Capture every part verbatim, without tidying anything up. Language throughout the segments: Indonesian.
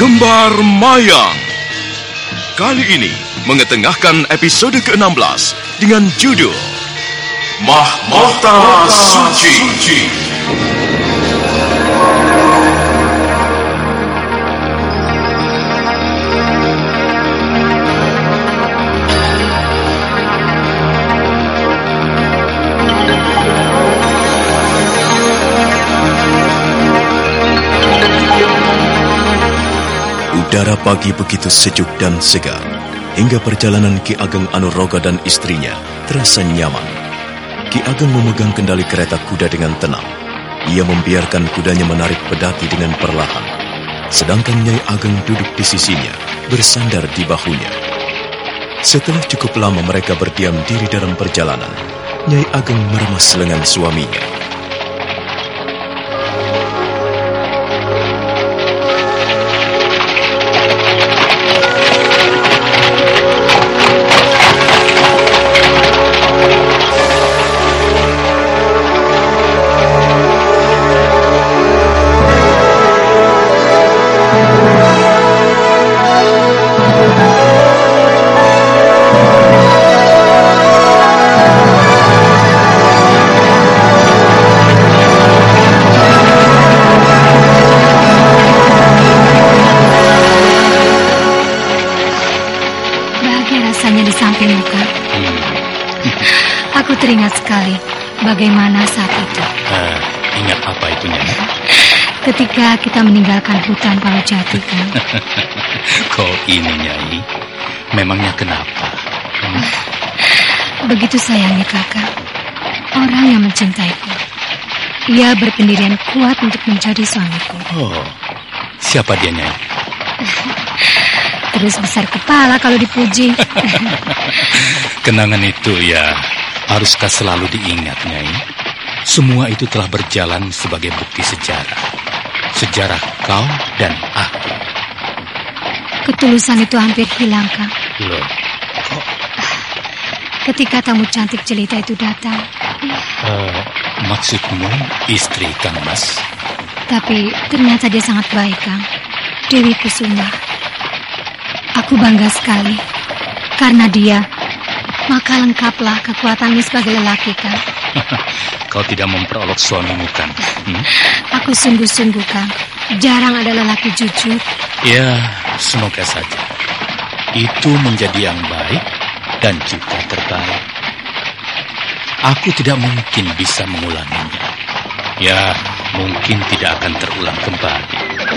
Kembar Mayang. Kali ini mengetengahkan episode ke enam belas dengan judul Mahkota Suci. Suci. Udara pagi begitu sejuk dan segar, hingga perjalanan Ki Ageng Anuroga dan istrinya terasa nyaman. Ki Ageng memegang kendali kereta kuda dengan tenang. Ia membiarkan kudanya menarik pedati dengan perlahan. Sedangkan Nyai Ageng duduk di sisinya, bersandar di bahunya. Setelah cukup lama mereka berdiam diri dalam perjalanan, Nyai Ageng meremas lengan suaminya. Aku teringat sekali bagaimana saat itu. Uh, ingat apa itu, Nyai? Ketika kita meninggalkan hutan Palojati, kan? Kok ini, Nyai? Memangnya kenapa? Hmm? Begitu sayangnya kakak, orang yang mencintaiku. Ia berpendirian kuat untuk menjadi suamiku. Oh, siapa dia, Nyai? Terus besar kepala kalau dipuji. Kenangan itu ya haruskah selalu diingat, Nyai? Semua itu telah berjalan sebagai bukti sejarah. Sejarah kau dan aku. Ketulusan itu hampir hilang, Kang. Loh, kok? Ketika tamu cantik jelita itu datang. Uh, maksudmu istri Kang Mas? Tapi ternyata dia sangat baik, Kang. Dewi Kusuma. Aku bangga sekali. Karena dia, maka lengkaplah kekuatannya sebagai lelaki, Kang. Kau tidak memperolok suamimu, kan? Hmm? Aku sungguh-sungguh, Kang. Jarang ada lelaki jujur. Ya, semoga saja. Itu menjadi yang baik dan juga terbaik. Aku tidak mungkin bisa mengulanginya. Ya, mungkin tidak akan terulang kembali.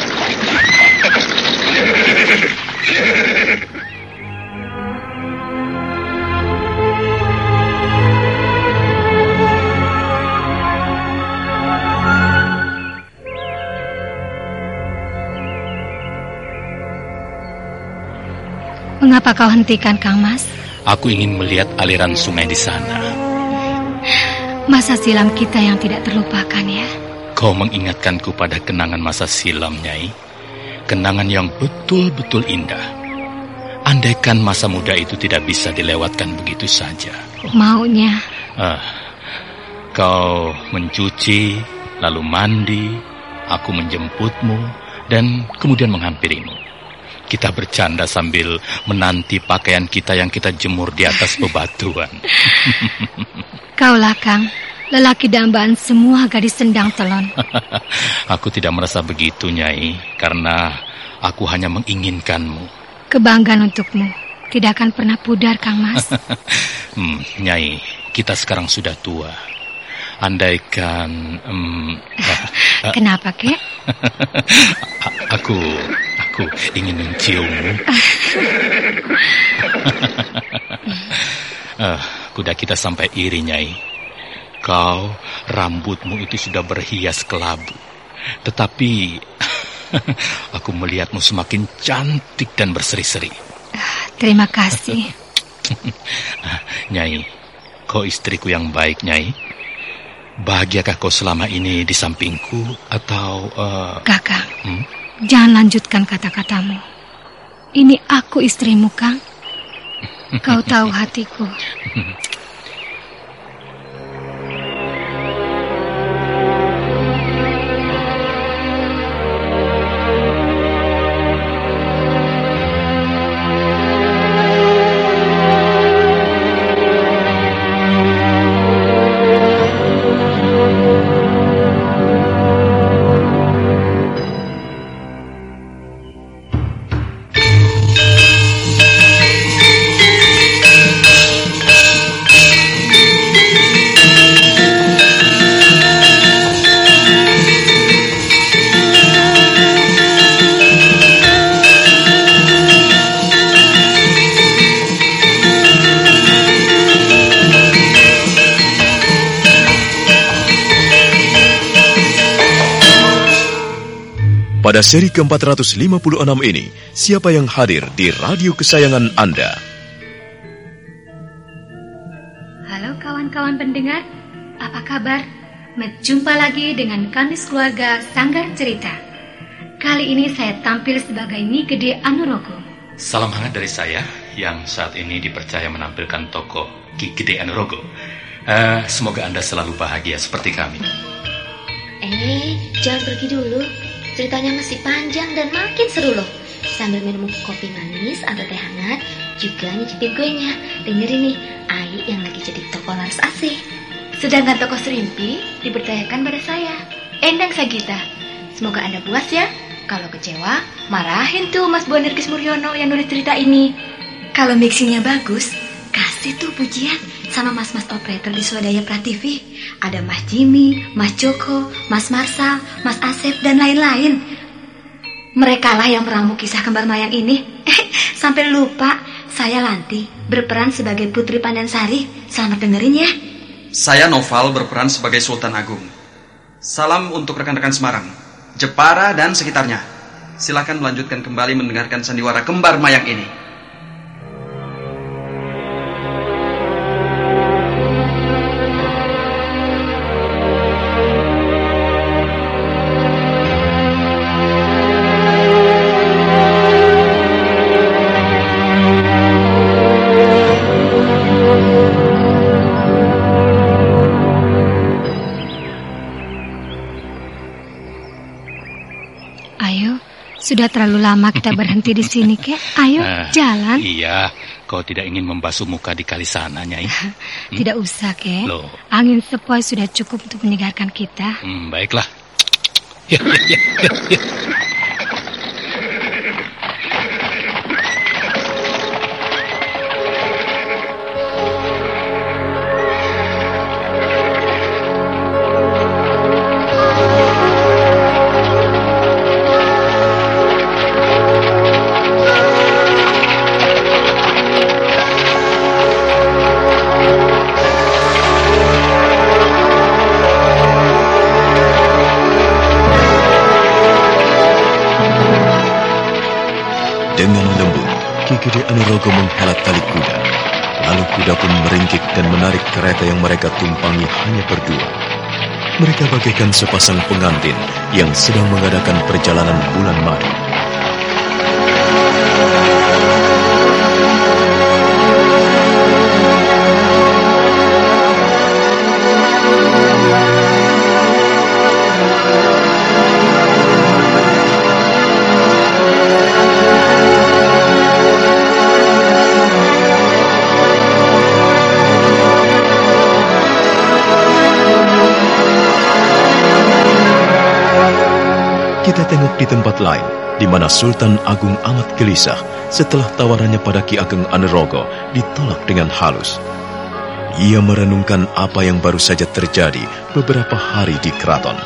Mengapa kau hentikan, Kang Mas? Aku ingin melihat aliran sungai di sana. Masa silam kita yang tidak terlupakan, ya? Kau mengingatkanku pada kenangan masa silam, Nyai. Kenangan yang betul-betul indah. Andaikan masa muda itu tidak bisa dilewatkan begitu saja. Maunya? Ah, kau mencuci, lalu mandi, aku menjemputmu, dan kemudian menghampirimu. Kita bercanda sambil menanti pakaian kita yang kita jemur di atas bebatuan. Kaulah, Kang, lelaki dambaan semua gadis sendang telon. Aku tidak merasa begitu, Nyai, karena aku hanya menginginkanmu. Kebanggaan untukmu tidak akan pernah pudar, Kang Mas. hmm, Nyai, kita sekarang sudah tua. Andaikan... Um, uh, Kenapa, Kek? aku... Aku ingin menciummu. uh, kuda kita sampai iri, Nyai. Kau, rambutmu itu sudah berhias kelabu. Tetapi aku melihatmu semakin cantik dan berseri-seri. Terima kasih. Nyai, kau istriku yang baik, Nyai. Bahagiakah kau selama ini di sampingku atau... Uh... Kakak, hmm? Jangan lanjutkan kata-katamu. Ini aku istrimu, Kang. Kau tahu hatiku. Pada seri ke empat ratus lima puluh enam ini, siapa yang hadir di radio kesayangan Anda? Halo kawan-kawan pendengar, apa kabar? Berjumpa lagi dengan kami keluarga Sanggar Cerita. Kali ini saya tampil sebagai Nyi Gede Anurogo. Salam hangat dari saya yang saat ini dipercaya menampilkan tokoh Ki Gede Anurogo. Uh, semoga Anda selalu bahagia seperti kami. Eh, jangan pergi dulu. Ceritanya masih panjang dan makin seru loh. Sambil minum kopi manis atau teh hangat, juga nyicipin kuenya. Dengerin nih, Ayu yang lagi jadi tokoh laras A C. Sedangkan tokoh Serimpi dipercayakan pada saya, Endang Sagita. Semoga Anda puas ya. Kalau kecewa, marahin tuh Mas Bonerkis Muryono yang nulis cerita ini. Kalau mixingnya bagus, kasih tuh pujian sama mas-mas operator di Swadaya Prativi. Ada Mas Jimmy, Mas Joko, Mas Marsal, Mas Asep, dan lain-lain. Mereka lah yang meramu kisah kembar mayang ini. Sampai lupa, saya Lanti berperan sebagai Putri Pandansari. Selamat dengerin ya. Saya Noval berperan sebagai Sultan Agung. Salam untuk rekan-rekan Semarang, Jepara, dan sekitarnya. Silakan melanjutkan kembali mendengarkan sandiwara kembar mayang ini. Sudah terlalu lama kita berhenti di sini, Kek. Ayo, uh, jalan. Iya, kau tidak ingin membasuh muka di kali sana, Nyai? Hmm? Tidak usah, Kek. Loh. Angin sepoi sudah cukup untuk menyegarkan kita. Hmm, baiklah. Ya, ya, ya, ya, ya. Ki Gede Anurogo menghelat tali kuda. Lalu kuda pun meringkik dan menarik kereta yang mereka tumpangi hanya berdua. Mereka bagaikan sepasang pengantin yang sedang mengadakan perjalanan bulan madu. Kita tengok di tempat lain, di mana Sultan Agung amat gelisah setelah tawarannya pada Ki Ageng Anurogo ditolak dengan halus. Ia merenungkan apa yang baru saja terjadi beberapa hari di keraton.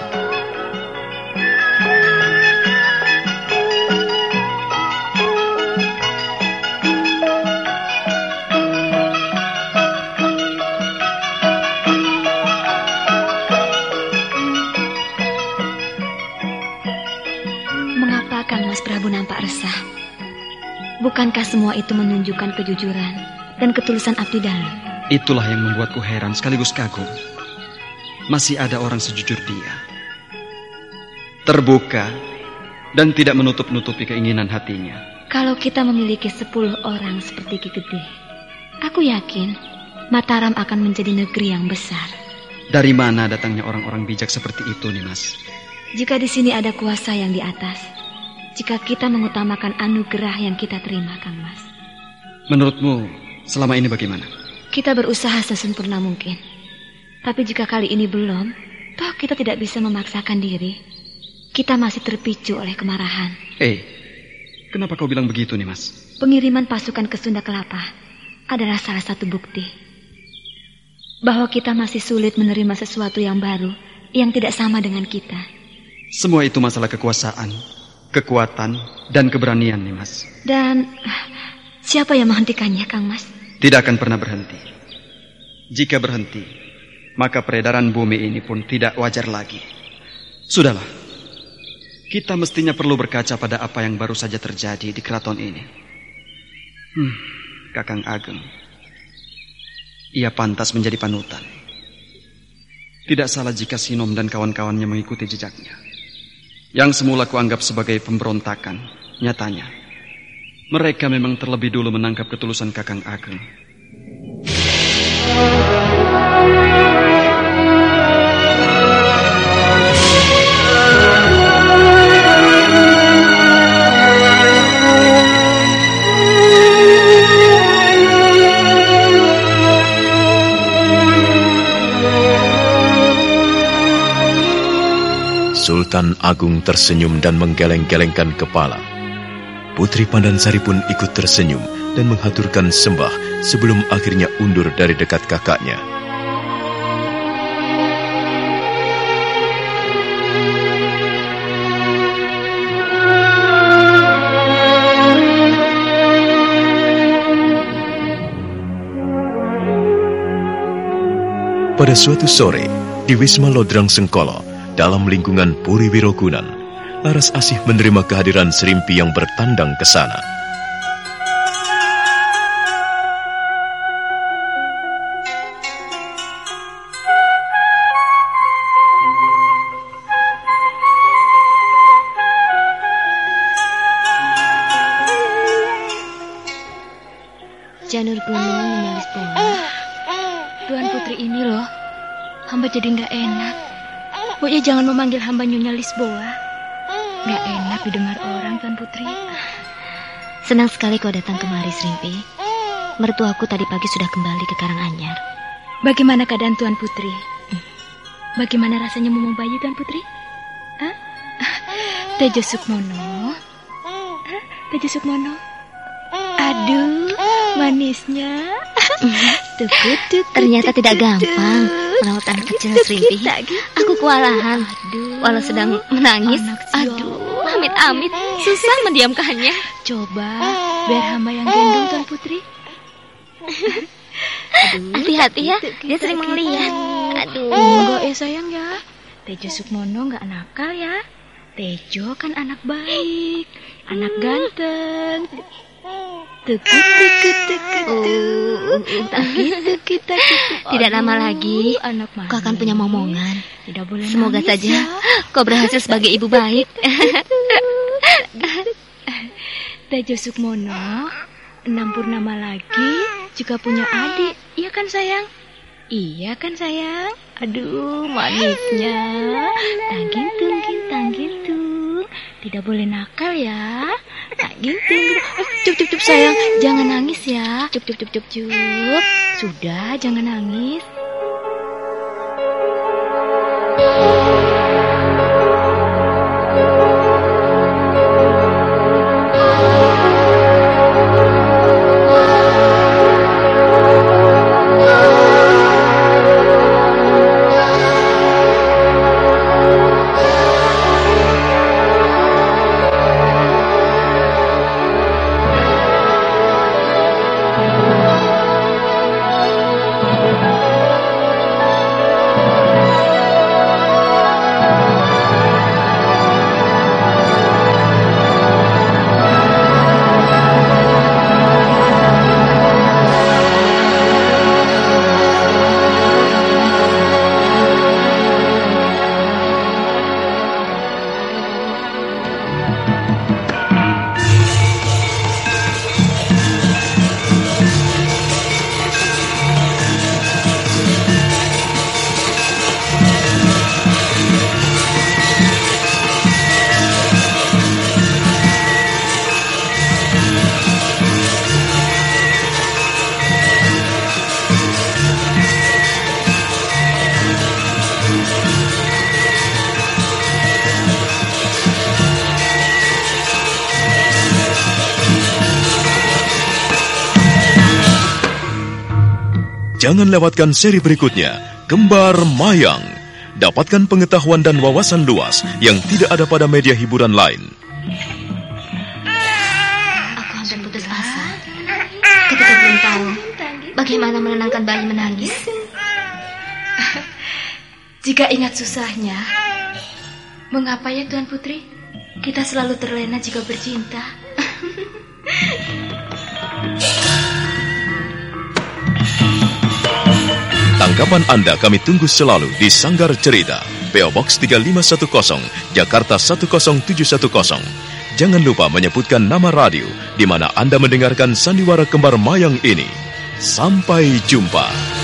Bukankah semua itu menunjukkan kejujuran dan ketulusan abdi dalam? Itulah yang membuatku heran sekaligus kagum. Masih ada orang sejujur dia. Terbuka dan tidak menutup-nutupi keinginan hatinya. Kalau kita memiliki sepuluh orang seperti Ki Gede, aku yakin Mataram akan menjadi negeri yang besar. Dari mana datangnya orang-orang bijak seperti itu, Nimas? Jika di sini ada kuasa yang di atas, jika kita mengutamakan anugerah yang kita terima, Kang Mas. Menurutmu, selama ini bagaimana? Kita berusaha sesempurna mungkin. Tapi jika kali ini belum, toh kita tidak bisa memaksakan diri. Kita masih terpicu oleh kemarahan. Eh, kenapa kau bilang begitu nih, Mas? Pengiriman pasukan ke Sunda Kelapa adalah salah satu bukti bahwa kita masih sulit menerima sesuatu yang baru, yang tidak sama dengan kita. Semua itu masalah kekuasaan, kekuatan, dan keberanian nih, Mas. Dan siapa yang menghentikannya, Kang Mas? Tidak akan pernah berhenti. Jika berhenti, maka peredaran bumi ini pun tidak wajar lagi. Sudahlah, Kita mestinya perlu berkaca pada apa yang baru saja terjadi di keraton ini. Hmm, Kakang Ageng. Ia pantas menjadi panutan. Tidak salah jika Sinom dan kawan-kawannya mengikuti jejaknya. Yang semula kuanggap sebagai pemberontakan, nyatanya mereka memang terlebih dulu menangkap ketulusan Kakang Ageng. Sultan Agung tersenyum dan menggeleng-gelengkan kepala. Putri Pandansari pun ikut tersenyum dan menghaturkan sembah sebelum akhirnya undur dari dekat kakaknya. Pada suatu sore, di Wisma Lodrang Sengkolo, dalam lingkungan Puri Wirogunan, Laras Asih menerima kehadiran Srimpi yang bertandang ke sana. Janur Gunung menyalis bunga. Tuan Putri ini loh, hamba jadi nggak enak. Pokoknya jangan memanggil hamba Nyonya Lisboa. Nggak enak didengar orang, Tuan Putri. Senang sekali kau datang kemari, Srimpi. Mertuaku tadi pagi sudah kembali ke Karanganyar. Bagaimana keadaan Tuan Putri? Bagaimana rasanya memung bayi, Tuan Putri? Hah? Tejo Sukmono? Hah? Tejo Sukmono? Aduh, manisnya. Tukut, tukut, ternyata tidak gampang merawat anak kecil, Srimpi. Aku kewalahan. Walau sedang menangis, aduh, amit-amit, susah mendiamkannya. Coba, biar hamba yang gendong, Tuan Putri. Hati-hati ya, dia sering melihat. Aduh. Enggak ya sayang ya. Tejo Sukmono nggak nakal ya. Tejo kan anak baik, anak ganteng. Tukut, tukut, tukut, tukut, Tidak lama lagi kau akan punya momongan. Tidak boleh. Semoga saja ya. kau berhasil sebagai ibu baik. Tejo Sukmono enam purnama lagi juga punya adik. Iya kan sayang? Iya kan sayang? Aduh, manisnya. Tanggintung, tanggintung. Tidak boleh nakal ya. Tanggintung. Eh, cup, cup, cup sayang. Jangan nangis ya. Cup, cup, cup, cup, cup. Sudah, jangan nangis. Jangan lewatkan seri berikutnya, Kembar Mayang. Dapatkan pengetahuan dan wawasan luas yang tidak ada pada media hiburan lain. Aku hampir putus asa ketika belum tahu bagaimana menenangkan bayi menangis. Jika ingat susahnya, mengapa ya Tuan Putri? Kita selalu terlena jika bercinta. Tanggapan Anda kami tunggu selalu di Sanggar Cerita, P O Box tiga lima satu nol, Jakarta satu nol tujuh satu nol. Jangan lupa menyebutkan nama radio di mana Anda mendengarkan sandiwara kembar mayang ini. Sampai jumpa.